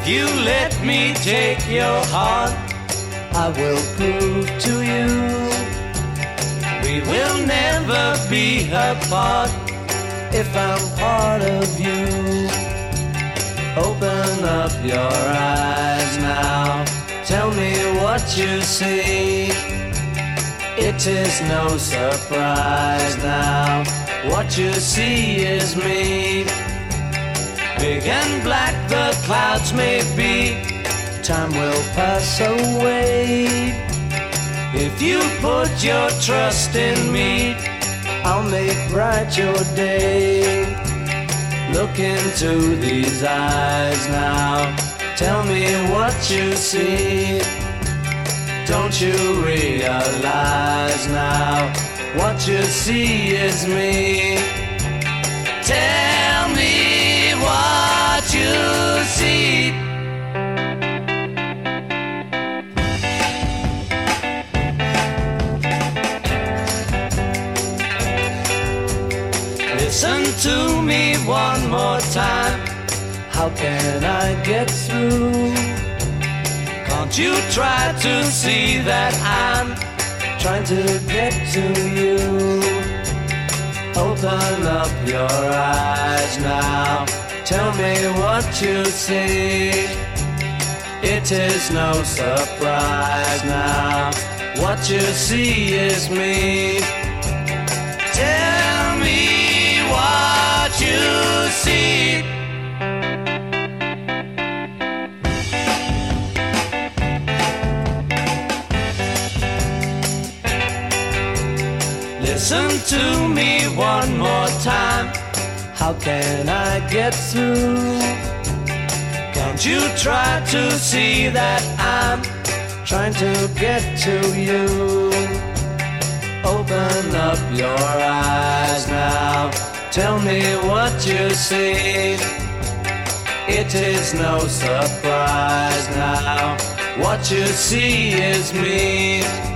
If you let me take your heart, I will prove to you we will never be apart. If I'm part of you, open up your eyes now. Tell me what you see. It is no surprise now. What you see is me. Big and black the clouds may be, time will pass away. If you put your trust in me, I'll make bright your day. Look into these eyes now. Tell me what you see. Don't you realize now? What you see is me. Tell me what you see. Listen to me one more time. How can I get through? Can't you try to see that I'm trying to get to you? Open up your eyes now. Tell me what you see. It is no surprise now. What you see is me. Tell me what you see. Listen to me one more time. How can I get through? Can't you try to see that I'm trying to get to you? Open up your eyes now. Tell me what you see. It is no surprise now. What you see is me.